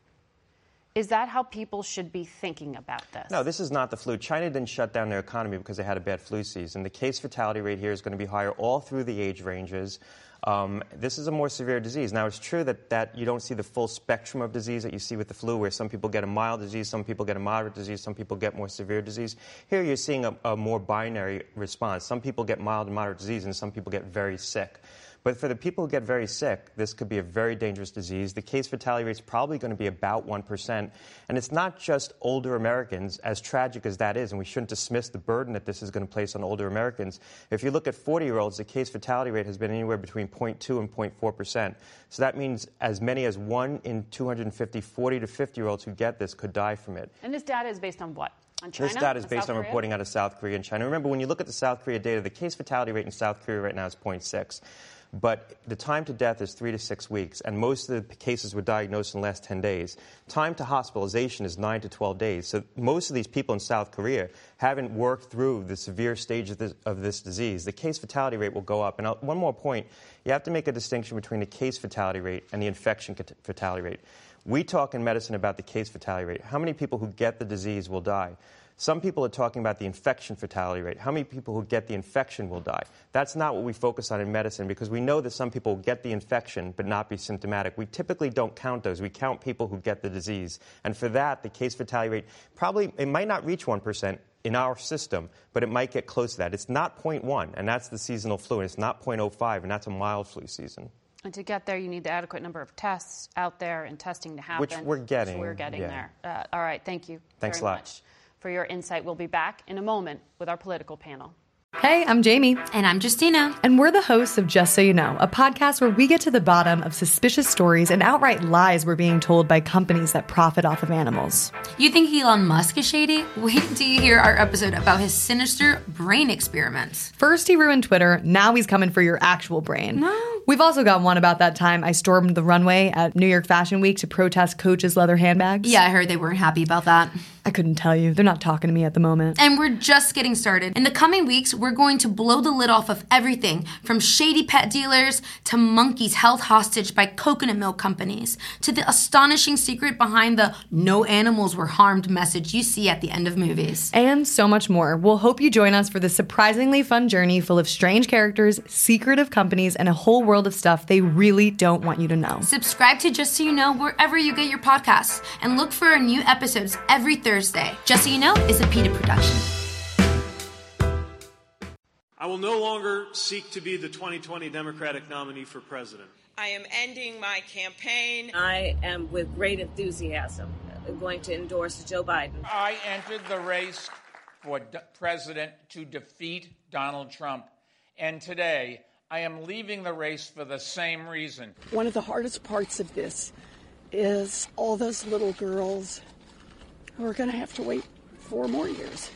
Is that how people should be thinking about this? No, this is not the flu. China didn't shut down their economy because they had a bad flu season. The case fatality rate here is going to be higher all through the age ranges. Um, this is a more severe disease. Now, it's true that, that you don't see the full spectrum of disease that you see with the flu, where some people get a mild disease, some people get a moderate disease, some people get more severe disease. Here you're seeing a, a more binary response. Some people get mild and moderate disease, and some people get very sick. But for the people who get very sick, this could be a very dangerous disease. The case fatality rate is probably going to be about one percent. And it's not just older Americans, as tragic as that is, and we shouldn't dismiss the burden that this is going to place on older Americans. If you look at forty-year-olds, the case fatality rate has been anywhere between zero point two and zero point four percent. So that means as many as one in two hundred fifty forty to fifty-year-olds who get this could die from it. And this data is based on what? On China? This data is on based South on Korea? reporting out of South Korea and China. Remember, when you look at the South Korea data, the case fatality rate in South Korea right now is zero point six. But the time to death is three to six weeks, and most of the cases were diagnosed in the last ten days. Time to hospitalization is nine to twelve days. So most of these people in South Korea haven't worked through the severe stage of this, of this disease. The case fatality rate will go up. And I'll, one more point, you have to make a distinction between the case fatality rate and the infection fatality rate. We talk in medicine about the case fatality rate. How many people who get the disease will die? Some people are talking about the infection fatality rate. How many people who get the infection will die? That's not what we focus on in medicine because we know that some people get the infection but not be symptomatic. We typically don't count those. We count people who get the disease. And for that, the case fatality rate probably, it might not reach one percent in our system, but it might get close to that. It's not zero point one, and that's the seasonal flu, and it's not zero point zero five, and that's a mild flu season. And to get there, you need the adequate number of tests out there and testing to happen. Which we're getting. Which we're getting yeah. there. Uh, all right, thank you Thanks very a lot. much for your insight. We'll be back in a moment with our political panel. Hey, I'm Jamie. And I'm Justina. And we're the hosts of Just So You Know, a podcast where we get to the bottom of suspicious stories and outright lies we're being told by companies that profit off of animals. You think Elon Musk is shady? Wait until you hear our episode about his sinister brain experiments. First he ruined Twitter, now he's coming for your actual brain. No. We've also got one about that time I stormed the runway at New York Fashion Week to protest Coach's leather handbags. Yeah, I heard they weren't happy about that. I couldn't tell you. They're not talking to me at the moment. And we're just getting started. In the coming weeks, we're going to blow the lid off of everything from shady pet dealers to monkeys held hostage by coconut milk companies to the astonishing secret behind the no animals were harmed message you see at the end of movies. And so much more. We'll hope you join us for this surprisingly fun journey full of strange characters, secretive companies, and a whole world of stuff they really don't want you to know. Subscribe to Just So You Know wherever you get your podcasts and look for our new episodes every Thursday. Just So You Know is a PETA production. I will no longer seek to be the twenty twenty Democratic nominee for president. I am ending my campaign. I am with great enthusiasm going to endorse Joe Biden. I entered the race for d- president to defeat Donald Trump. And today, I am leaving the race for the same reason. One of the hardest parts of this is all those little girls who are going to have to wait four more years.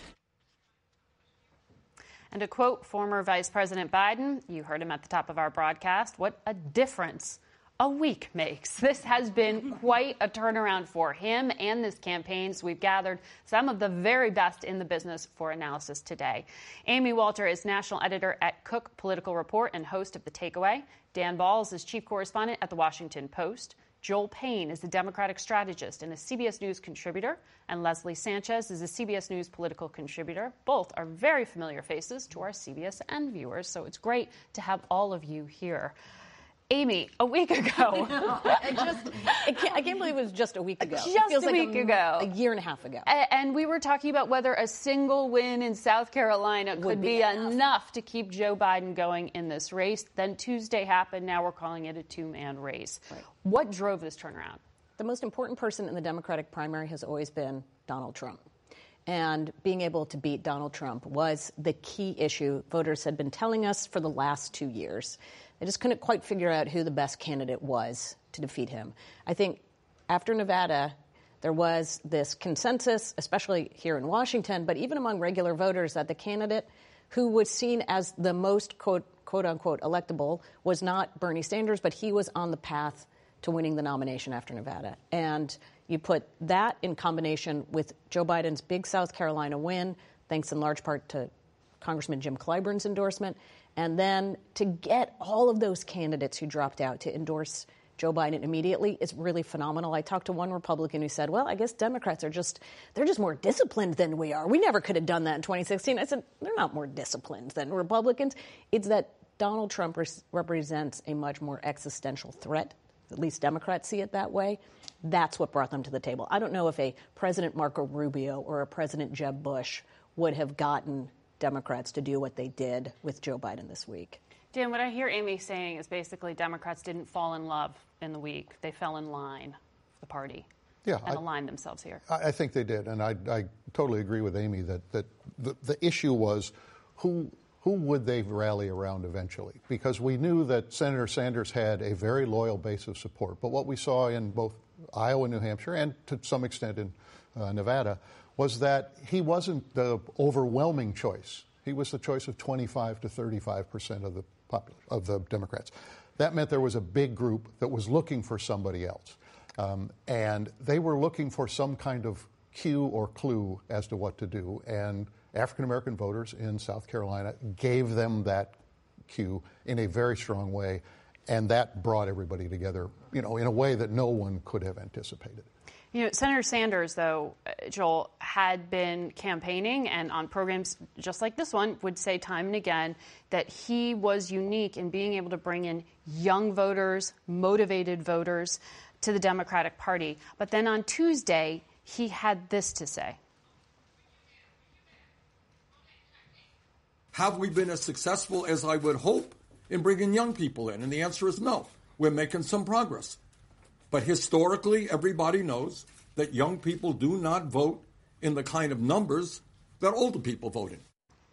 And to quote former Vice President Biden, you heard him at the top of our broadcast, what a difference a week makes. This has been quite a turnaround for him and this campaign, so we've gathered some of the very best in the business for analysis today. Amy Walter is national editor at Cook Political Report and host of The Takeaway. Dan Balls is chief correspondent at The Washington Post. Joel Payne is the Democratic strategist and a C B S News contributor, and Leslie Sanchez is a C B S News political contributor. Both are very familiar faces to our C B S N viewers, so it's great to have all of you here. Amy, a week ago. I, just, I, can't, I can't believe it was just a week ago. Just it feels a like week a, ago. A year and a half ago. A- and we were talking about whether a single win in South Carolina Would could be be enough. enough to keep Joe Biden going in this race. Then Tuesday happened. Now we're calling it a two-man race. Right. What drove this turnaround? The most important person in the Democratic primary has always been Donald Trump. And being able to beat Donald Trump was the key issue voters had been telling us for the last two years. They just couldn't quite figure out who the best candidate was to defeat him. I think after Nevada, there was this consensus, especially here in Washington, but even among regular voters, that the candidate who was seen as the most quote, quote unquote electable was not Bernie Sanders, but he was on the path to winning the nomination after Nevada. And you put that in combination with Joe Biden's big South Carolina win, thanks in large part to Congressman Jim Clyburn's endorsement, and then to get all of those candidates who dropped out to endorse Joe Biden immediately is really phenomenal. I talked to one Republican who said, well, I guess Democrats are just, they're just more disciplined than we are. We never could have done that in twenty sixteen. I said, they're not more disciplined than Republicans. It's that Donald Trump res- represents a much more existential threat. At least Democrats see it that way. That's what brought them to the table. I don't know if a President Marco Rubio or a President Jeb Bush would have gotten Democrats to do what they did with Joe Biden this week. Dan, what I hear Amy saying is basically Democrats didn't fall in love in the week. They fell in line for the party yeah, and I, aligned themselves here. I, I think they did, and I, I totally agree with Amy that, that the, the issue was who who would they rally around eventually? Because we knew that Senator Sanders had a very loyal base of support. But what we saw in both Iowa, New Hampshire, and to some extent in uh, Nevada, was that he wasn't the overwhelming choice. He was the choice of twenty-five to thirty-five percent of the population, of the Democrats. That meant there was a big group that was looking for somebody else. Um, and they were looking for some kind of cue or clue as to what to do. And African-American voters in South Carolina gave them that cue in a very strong way. And that brought everybody together, you know, in a way that no one could have anticipated. You know, Senator Sanders, though, Joel, had been campaigning and on programs just like this one would say time and again that he was unique in being able to bring in young voters, motivated voters to the Democratic Party. But then on Tuesday, he had this to say. Have we been as successful as I would hope in bringing young people in? And the answer is no. We're making some progress. But historically, everybody knows that young people do not vote in the kind of numbers that older people vote in.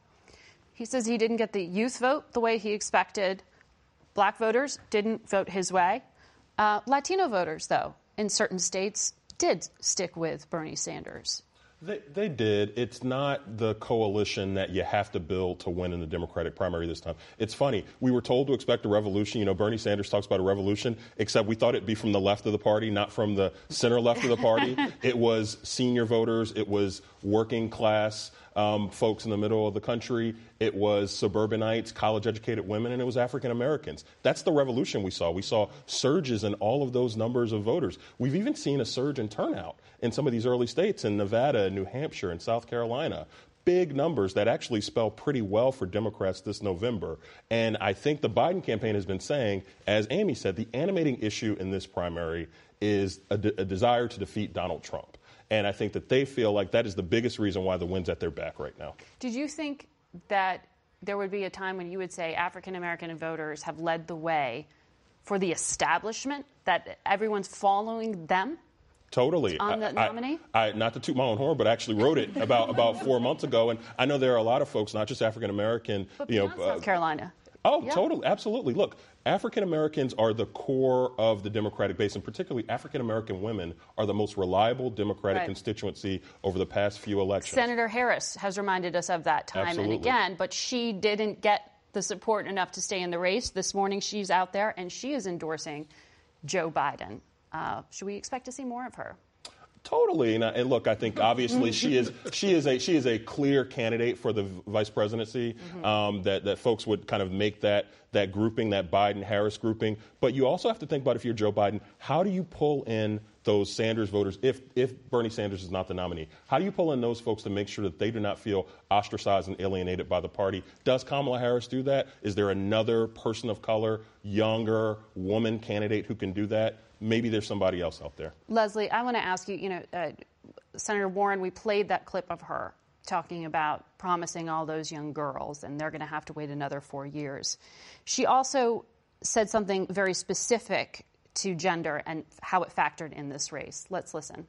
He says he didn't get the youth vote the way he expected. Black voters didn't vote his way. Uh, Latino voters, though, in certain states did stick with Bernie Sanders. They, they did. It's not the coalition that you have to build to win in the Democratic primary this time. It's funny. We were told to expect a revolution. You know, Bernie Sanders talks about a revolution, except we thought it'd be from the left of the party, not from the center left of the party. It was senior voters. It was working class um, folks in the middle of the country. It was suburbanites, college-educated women, and it was African Americans. That's the revolution we saw. We saw surges in all of those numbers of voters. We've even seen a surge in turnout in some of these early states in Nevada, New Hampshire, and South Carolina. Big numbers that actually spell pretty well for Democrats this November. And I think the Biden campaign has been saying, as Amy said, the animating issue in this primary is a, de- a desire to defeat Donald Trump. And I think that they feel like that is the biggest reason why the wind's at their back right now. Did you think that there would be a time when you would say African-American voters have led the way for the establishment, that everyone's following them? Totally. On the I, nominee? I, I, not to toot my own horn, but I actually wrote it about, about four months ago. And I know there are a lot of folks, not just African-American. But you know, beyond South uh, Carolina. Oh, yeah. Totally. Absolutely. Look, African-Americans are the core of the Democratic base, and particularly African-American women are the most reliable Democratic Right. constituency over the past few elections. Senator Harris has reminded us of that time Absolutely. and again, but she didn't get the support enough to stay in the race. This morning she's out there and she is endorsing Joe Biden. Uh, should we expect to see more of her? Totally, and, uh, and look, I think obviously she is she is a she is a clear candidate for the vice presidency. Mm-hmm. Um, that that folks would kind of make that that grouping, that Biden-Harris grouping. But you also have to think about, if you're Joe Biden, how do you pull in those Sanders voters if if Bernie Sanders is not the nominee? How do you pull in those folks to make sure that they do not feel ostracized and alienated by the party? Does Kamala Harris do that? Is there another person of color, younger woman candidate who can do that? Maybe there's somebody else out there. Leslie, I want to ask you, you know, uh, Senator Warren, we played that clip of her talking about promising all those young girls, and they're going to have to wait another four years. She also said something very specific to gender and how it factored in this race. Let's listen.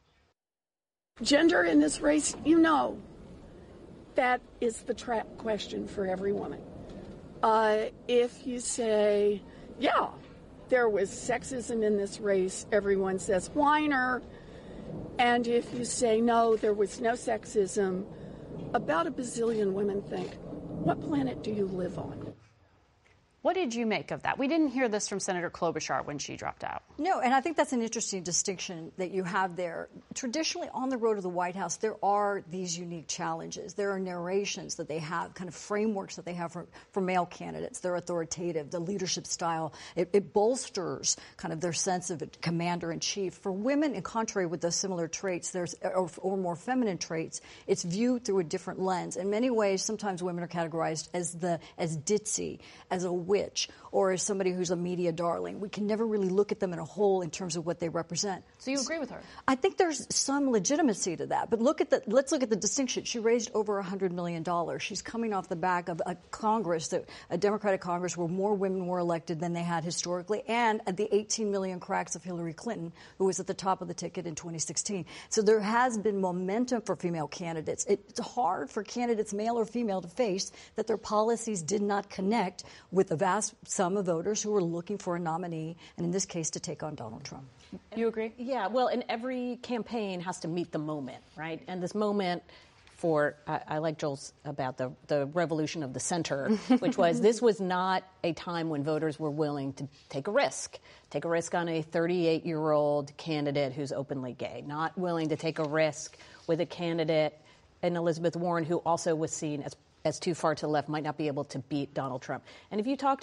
Gender in this race, you know, that is the trap question for every woman. Uh, if you say, yeah, there was sexism in this race, everyone says whiner. And if you say, no, there was no sexism, about a bazillion women think, what planet do you live on? What did you make of that? We didn't hear this from Senator Klobuchar when she dropped out. No, and I think that's an interesting distinction that you have there. Traditionally, on the road to the White House, there are these unique challenges. There are narrations that they have, kind of frameworks that they have for, for male candidates. They're authoritative, the leadership style. It, it bolsters kind of their sense of commander-in-chief. For women, in contrary with those similar traits, there's or, or more feminine traits, it's viewed through a different lens. In many ways, sometimes women are categorized as the as ditzy, as a witch, or as somebody who's a media darling. We can never really look at them in a whole in terms of what they represent. So you agree with her? I think there's some legitimacy to that. But look at the let's look at the distinction. She raised over one hundred million dollars. She's coming off the back of a Congress, that a Democratic Congress where more women were elected than they had historically, and the eighteen million cracks of Hillary Clinton, who was at the top of the ticket in twenty sixteen. So there has been momentum for female candidates. It's hard for candidates, male or female, to face that their policies did not connect with the vast sum of voters who were looking for a nominee, and in this case, to take on Donald Trump. You agree? Yeah, well, and every campaign has to meet the moment, right? And this moment for, I, I like Joel's about the, the revolution of the center, which was this was not a time when voters were willing to take a risk, take a risk on a thirty-eight-year-old candidate who's openly gay, not willing to take a risk with a candidate, and Elizabeth Warren, who also was seen as as too far to the left, might not be able to beat Donald Trump. And if you talk to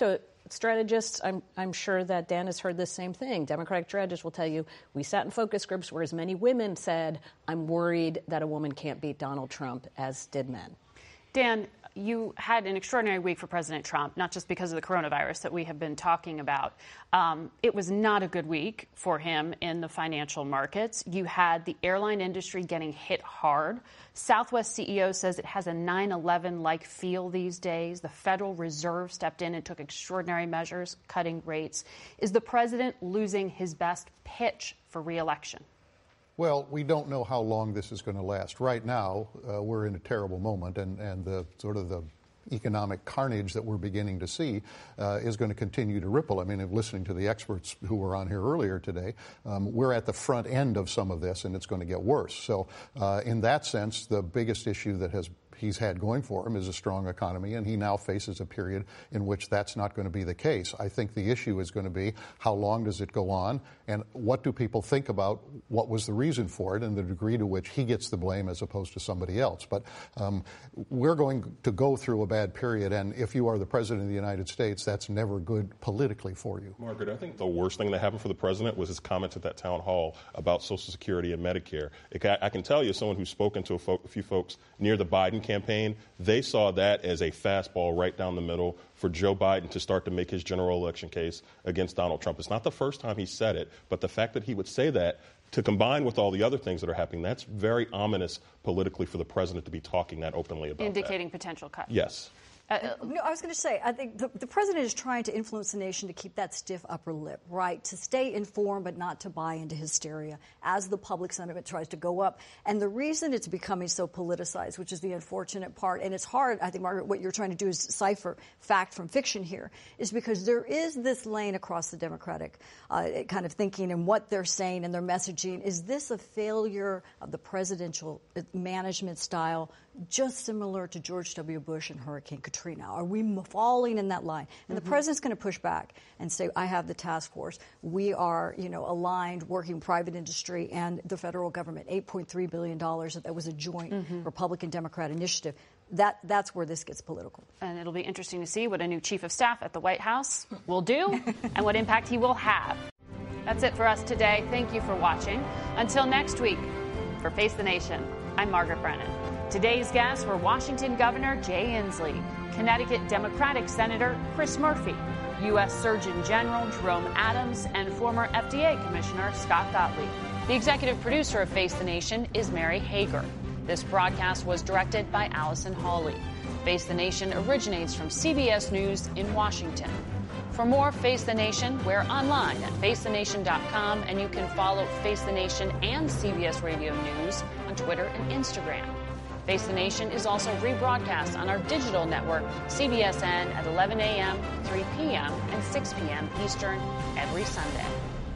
strategists, I'm, I'm sure that Dan has heard the same thing. Democratic strategists will tell you, we sat in focus groups where as many women said, I'm worried that a woman can't beat Donald Trump, as did men. Dan, you had an extraordinary week for President Trump, not just because of the coronavirus that we have been talking about. Um, it was not a good week for him in the financial markets. You had the airline industry getting hit hard. Southwest C E O says it has a nine eleven-like feel these days. The Federal Reserve stepped in and took extraordinary measures, cutting rates. Is the president losing his best pitch for re-election? Well, we don't know how long this is going to last. Right now, uh, we're in a terrible moment, and, and the sort of the economic carnage that we're beginning to see uh, is going to continue to ripple. I mean, if listening to the experts who were on here earlier today, um, we're at the front end of some of this, and it's going to get worse. So uh, in that sense, the biggest issue that has he's had going for him is a strong economy, and he now faces a period in which that's not going to be the case. I think the issue is going to be how long does it go on, and what do people think about what was the reason for it and the degree to which he gets the blame as opposed to somebody else. But um, we're going to go through a bad period, and if you are the president of the United States, that's never good politically for you. Margaret, I think the worst thing that happened for the president was his comments at that town hall about Social Security and Medicare. It, I can tell you, as someone who's spoken to a, fo- a few folks near the Biden campaign, they saw that as a fastball right down the middle for Joe Biden to start to make his general election case against Donald Trump. It's not the first time he said it, but the fact that he would say that, to combine with all the other things that are happening, that's very ominous politically for the president to be talking that openly about Indicating that. potential cuts. Yes. Uh, no, I was going to say, I think the, the president is trying to influence the nation to keep that stiff upper lip, right? To stay informed but not to buy into hysteria as the public sentiment tries to go up. And the reason it's becoming so politicized, which is the unfortunate part, and it's hard, I think, Margaret, what you're trying to do is decipher fact from fiction here, is because there is this lane across the Democratic uh, kind of thinking and what they're saying and their messaging. Is this a failure of the presidential management style, just similar to George W. Bush and Hurricane Katrina? Are we falling in that line? And mm-hmm. the president's going to push back and say, I have the task force. We are, you know, aligned, working private industry and the federal government, eight point three billion dollars. That was a joint mm-hmm. Republican-Democrat initiative. That That's where this gets political. And it'll be interesting to see what a new chief of staff at the White House will do and what impact he will have. That's it for us today. Thank you for watching. Until next week, for Face the Nation, I'm Margaret Brennan. Today's guests were Washington Governor Jay Inslee, Connecticut Democratic Senator Chris Murphy, U S Surgeon General Jerome Adams, and former F D A Commissioner Scott Gottlieb. The executive producer of Face the Nation is Mary Hager. This broadcast was directed by Allison Hawley. Face the Nation originates from C B S News in Washington. For more Face the Nation, we're online at face the nation dot com, and you can follow Face the Nation and C B S Radio News on Twitter and Instagram. Face the Nation is also rebroadcast on our digital network, C B S N, at eleven a.m., three p.m., and six p.m. Eastern every Sunday.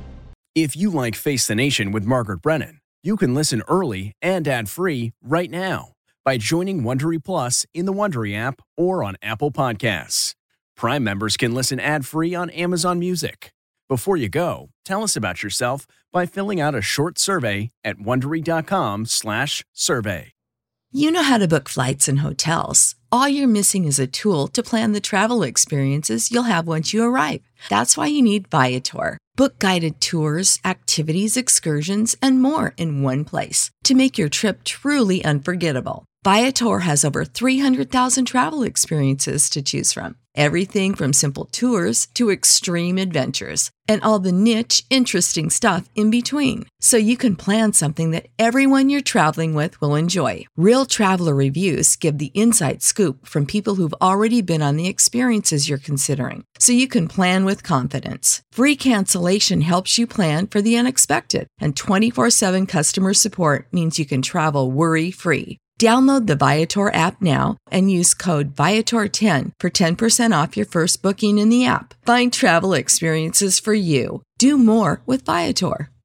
If you like Face the Nation with Margaret Brennan, you can listen early and ad-free right now by joining Wondery Plus in the Wondery app or on Apple Podcasts. Prime members can listen ad-free on Amazon Music. Before you go, tell us about yourself by filling out a short survey at wondery dot com slash survey. You know how to book flights and hotels. All you're missing is a tool to plan the travel experiences you'll have once you arrive. That's why you need Viator. Book guided tours, activities, excursions, and more in one place to make your trip truly unforgettable. Viator has over three hundred thousand travel experiences to choose from. Everything from simple tours to extreme adventures and all the niche, interesting stuff in between. So you can plan something that everyone you're traveling with will enjoy. Real traveler reviews give the inside scoop from people who've already been on the experiences you're considering. So you can plan with confidence. Free cancellation helps you plan for the unexpected. And twenty-four seven customer support means you can travel worry-free. Download the Viator app now and use code Viator ten for ten percent off your first booking in the app. Find travel experiences for you. Do more with Viator.